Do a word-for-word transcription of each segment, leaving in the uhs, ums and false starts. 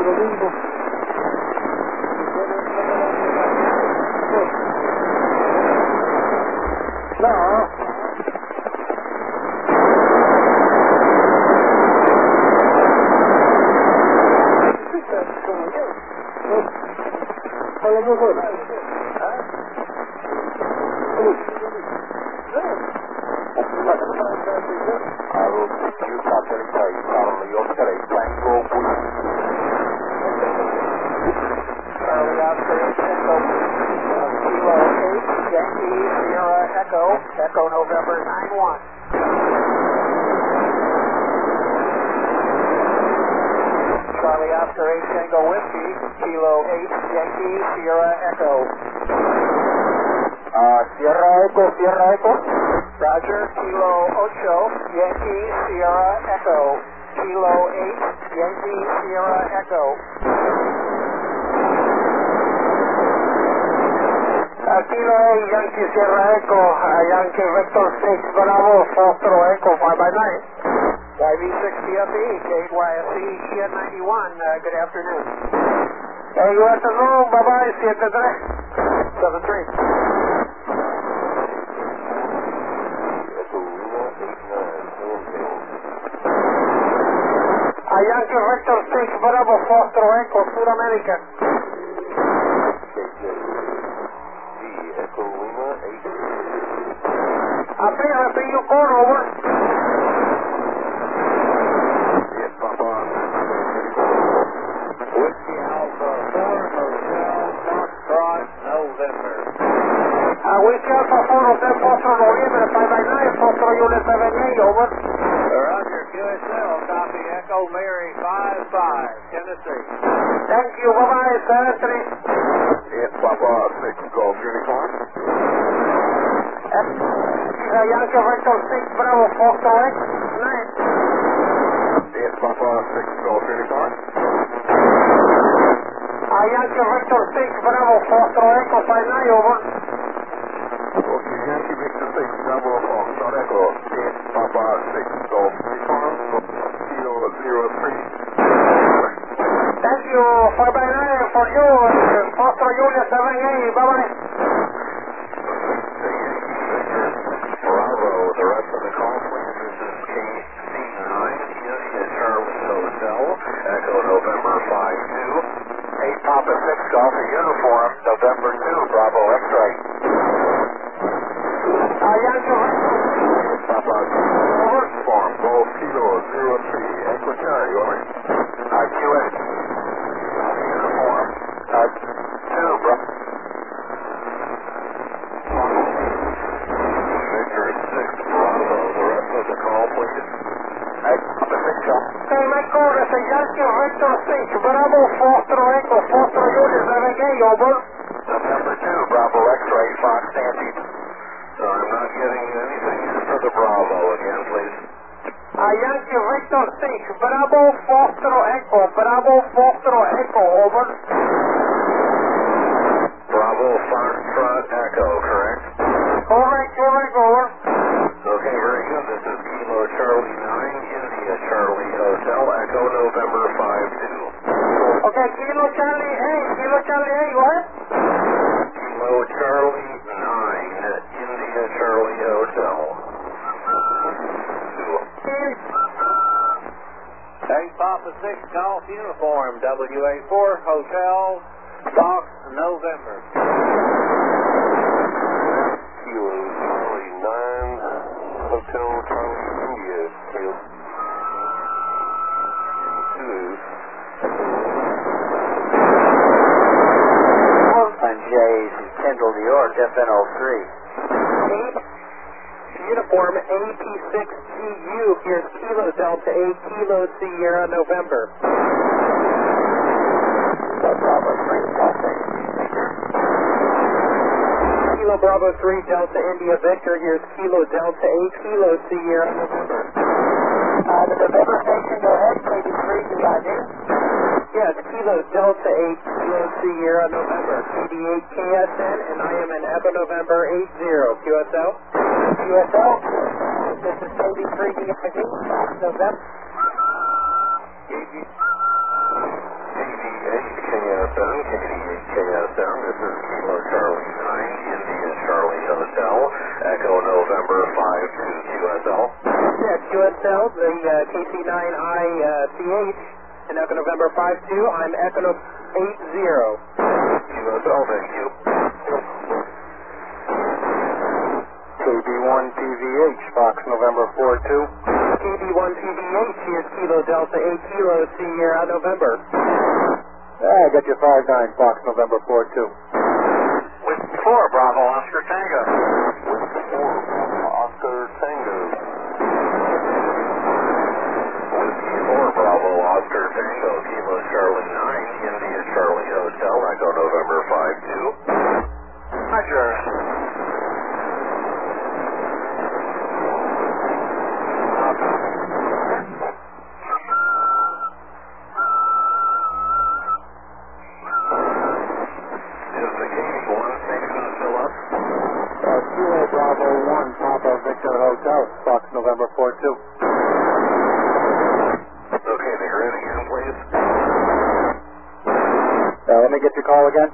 domingo. No. Hola, yo soy. I will take you Captain Kite, Charlie Oscar eight, Tango Whiskey. Charlie Oscar eight, Tango Kilo eight, Yankee Sierra Echo, Echo November nine one. Charlie Oscar eight, Tango Whiskey, Kilo eight, Yankee Sierra Echo. Uh, Sierra Echo, Sierra Echo. Roger, Kilo Ocho, Yankee Sierra Echo. Kilo eight, Yankee Sierra Echo. Uh, Kilo eight, Yankee Sierra Echo, uh, Yankee Vector six, Bravo, Foxtrot Echo, five by nine. Y V six T F E, K Y S E, E N ninety-one, uh, good afternoon. Hey, good afternoon, bye-bye, seven three. seven three. A Yankee Vector six, Bravo, Foxtrot Echo, Sud-America. April, repeat your call, over. Yes, Papa. Whiskey Alpha four, Hotel, Foxtrot, November. A Whiskey Alpha four, Hotel, Foxtrot, November, five by nine, Foxtrot Unit seven eight, over. Roger, Q S L, copy Echo Mary five five, Tennessee. Thank you, bye-bye, seven three. Yes, Papa, six Golf Unicorn. A Yankee Vector six, Bravo, Foxtrot Echo, nine. Yes, Papa, six Golf Unicorn. A Yankee Vector six, Bravo, Foxtrot Echo, five nine, over. Okay, Yankee Victor six, Bravo, Foxtrot Echo. Yes, Papa, six Golf Unicorn. Kilo zero three. Thank you, five by nine for you, Foxtrot Unit seven eight, bye-bye. Bravo, the rest of the call, please. This is K C nine, India Charlie Hotel, Echo November five two. eight Papa six Golf Uniform, November two, Bravo X-Ray. A Yankee Vector Papa, over. Form, Golf Kilo zero three, Echo Charlie, over. Uh, Q S. Uniform, uh, two, Bravo. Victor six, Bravo, the rest of the call, please. eight Papa six Golf. Hey, Michael, it's a Yankee Vector six, Bravo, Foxtrot Echo, Foxtrot Unit seven eight, over. November two, Bravo X-Ray, Fox Nancy. So I'm not getting anything for the Bravo again, please. A Yankee Vector six, Bravo, Foxtrot Echo, Bravo, Foxtrot Echo, over. Bravo Foxtrot Echo, correct? Correct, correct, over. Okay, very good. This is Kilo Charlie nine, India Charlie Hotel, Echo November five two. Okay, Kilo Charlie eight, Kilo Charlie eight, go ahead. Kilo Charlie nine, India Charlie Hotel. eight Papa six Golf Uniform, W A four, Hotel, Fox, November. Kilo Charlie nine, Hotel Charlie India, Kilo two. I'm Jay's Kendall, New York, F N O three. eight Uniform A P six G U, here's Kilo Delta eight, Kilo Sierra November. Bravo three, Delta Kilo Bravo three, Delta India Victor, here's Kilo Delta eight, Kilo Sierra November. Uh, the November station, go ahead, maybe three, do I do? Yes, Kilo Delta eight, Kilo Sierra November, C D eight K S N, and I am in Echo November eight zero, Q S L. Q S L, this is K B three D I D, November. K B S N, K D eight K S N. This is Kilo Charlie nine, India Charlie Hotel, Echo November five two Q S L. Yeah, Q S L, the uh, K C nine I C H, and Echo November five two, I'm Echo eight zero. Q S L, thank you. K B one P V H, Fox November four two. K B one P V H, here's Kilo Delta eight Kilo Sierra November. Yeah, I got your five nine, Fox November four two. With four, Bravo, Oscar Tango. With four, Oscar Tango. With four, Bravo, Oscar Tango, Kilo Charlie nine, India Charlie Hotel, Echo November five two. Roger. Bravo one, Papa Victor Hotel, Fox November four two. Okay, the grid again, please. Uh, let me get your call again.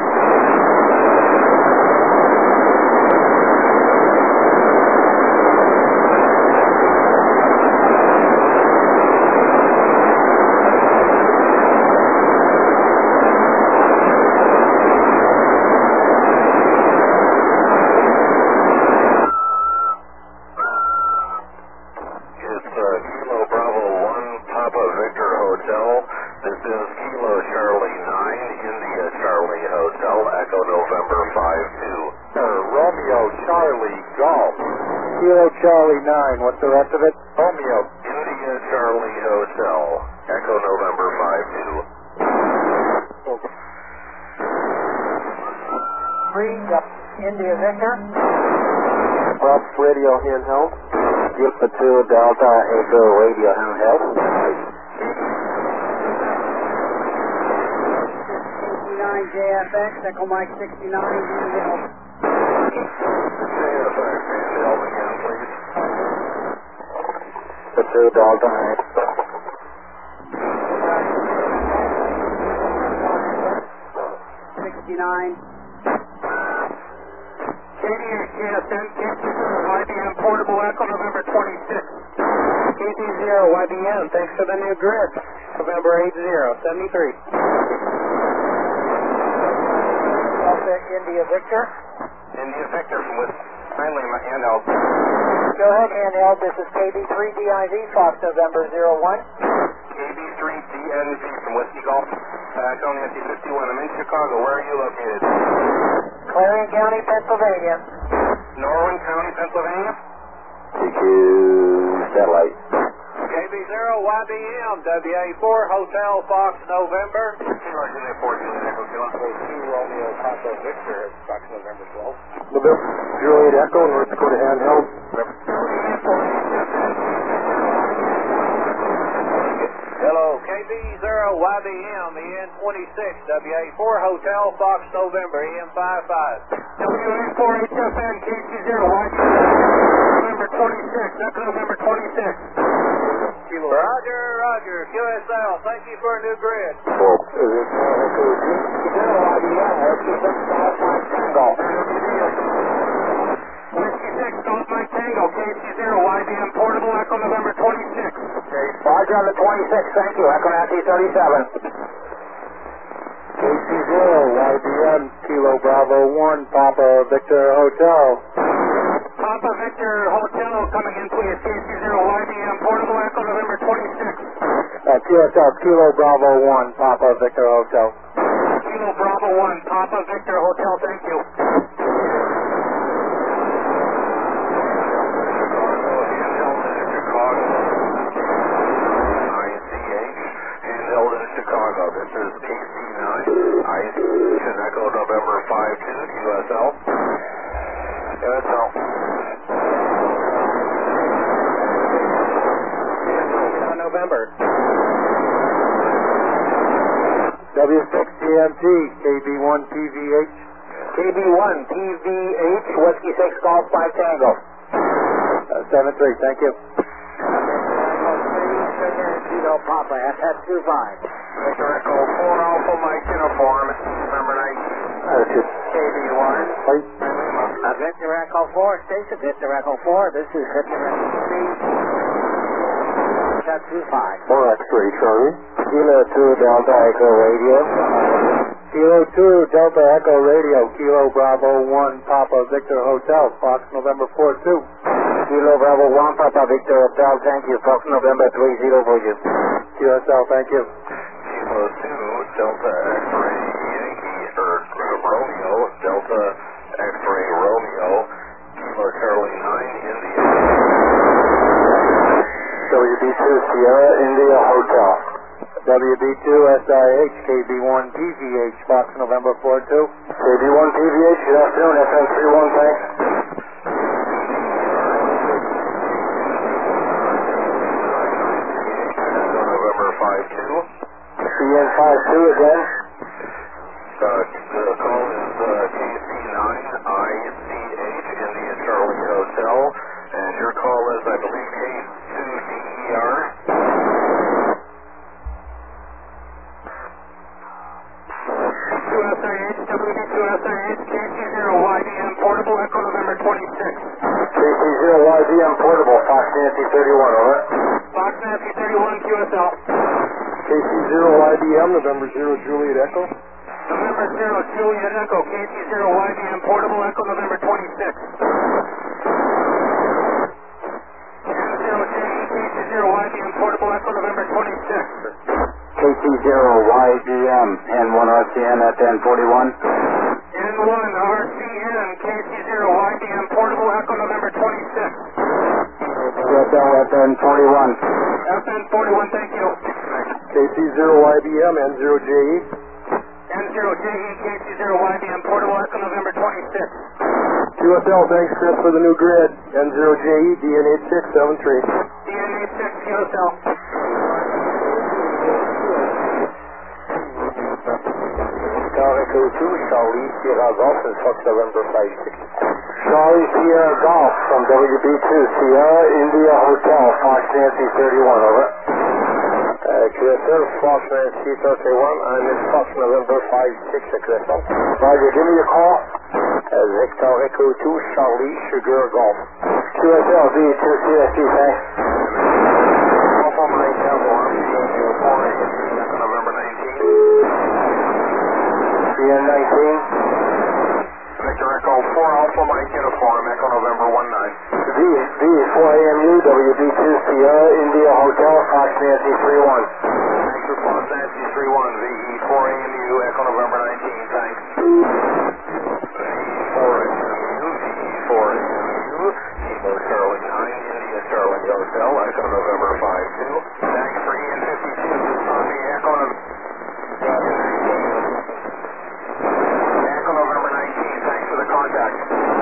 Kilo Charlie nine, what's the rest of it? Romeo, India Charlie Hotel, Echo November five two. Three, India Victor. Bus radio handheld. Alpha two Delta Echo radio handheld. sixty-nine J F X, Echo Mike sixty-nine, J F X, handheld again, please. The two Delta sixty-nine. K D eight K S N, K C zero Y B M Portable Echo November twenty-six. K C zero Y B M, thanks for the new grid. November eight zero, seventy-three. Delta India Victor. India Victor from with kindly my handheld. Go ahead, handheld. This is K B three D I V, Fox November zero one. K B three D N V from Whiskey Golf. Echo Nancy fifty-one. I'm in Chicago. Where are you located? Clarion County, Pennsylvania. Norwin County, Pennsylvania. T Q satellite. K B zero Y B M, W A four Hotel Fox November. Kilo Juliet four, Juliet Echo Kilo. two Romeo Papa Victor, Fox November twelve. Juliet Echo, North Dakota handheld. Hello, K B zero Y B M, E N twenty-six, W A four Hotel Fox November, E M fifty-five. W A four H F N, K C zero Y B M, November twenty-six, Echo November twenty-six. Roger, Roger, Q S L, thank you for a new grid. Well, is it zero Y B M, Whiskey six Golf Mike Tango. Whiskey six Golf Mike Tango, K C zero Y B M Portable Echo November twenty-six. Okay, Roger on the twenty-six, thank you, Echo Nancy thirty-seven. K C zero Y B M, Kilo Bravo one, Papa Victor Hotel. Papa Victor Hotel coming in, please. K C zero Y B M Portable Echo November twenty-six. Uh, Q S L, Kilo Bravo one, Papa Victor Hotel. Kilo Bravo one, Papa Victor Hotel, thank you. Chicago, this is K C nine, I C H, Echo November five two, Q S L. Q S L. November. W six G M T, K B one P V H. K B one P V H, Whiskey six Golf five Tango. Uh, seven three, thank you. Kilo Papa, F F two five. Victor Echo four Alpha Mike uniform, November nineteen. That's it. K B one. Right. Uh, Victor Echo four, station Victor Echo four. This is Victor Echo three. Shut two five. four X-ray, Charlie. Kilo two Delta Echo Radio. Kilo two Delta Echo Radio. Kilo Bravo one Papa Victor Hotel. Fox November four two. Kilo Bravo one Papa Victor Hotel. Thank you. Fox November three zero for you. Q S L, thank you. Kilo two Delta X-ray Yankee, or Romeo, Delta X-ray Romeo, Kilo Charlie nine India. W B two Sierra India Hotel. W B two S I H K B one P V H Fox November four two. K B one P V H, good afternoon, F M three one, thanks. November five two. C N five two again. Uh, the call is uh, K C nine I C H India Charlie Hotel, and your call is, I believe, K two D E R. two S I H, W B two S I H, K C zero Y D M Portable Echo November twenty-six. K C zero Y D M Portable, Fox Nancy thirty-one, over. Fox Nancy thirty-one Q S L. K C zero Y D M, November zero Juliet Echo. November zero Juliet Echo, K C zero Y D M Portable Echo November twenty-six. zero J E, K C zero Y D M Portable Echo November twenty-six. K C zero Y D M, N one R C N at N forty-one. N one R C N, K C zero Y D M Portable Echo November twenty-six. Q S L at N forty-one. F N forty-one, thank you. K C zero Y D M, N zero J E. N zero J E, K C zero Y D M Portable Echo November twenty-six. Q S L, thanks Chris for the new grid. N zero J E, D N eight six seven three. D N eight six Q S L. Echo two, Charlie Sierra Golf and Fox November five six. Charlie Sierra Golf from W B two Sierra India Hotel, Fox Nancy thirty-one, over. Uh, Q S L, Fox Nancy thirty-one, I'm in Fox November five six, Q S L. Roger, give me your call. Uh, Victor Echo two, Charlie Sugar Golf. Q S L, D two C S T, thanks. Alpha Mike uniform, four November nineteen. C N nineteen. Victor Echo four Alpha Mike uniform, Echo November one nine. V, V four A M U, W B two Sierra India Hotel, Fox Nancy three one. Thanks for Fox Nancy three one, V E four A M U, Echo November nineteen, thanks. V E four A M U, V E four A M U, Kilo Charlie nine, India Charlie Hotel, Echo November five two. Thanks for E N fifty-two, on the Echo November. Echo November nineteen, thanks for the contact.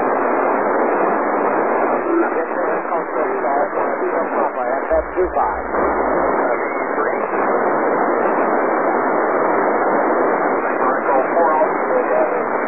F F two five. three. Victor Echo four Alpha.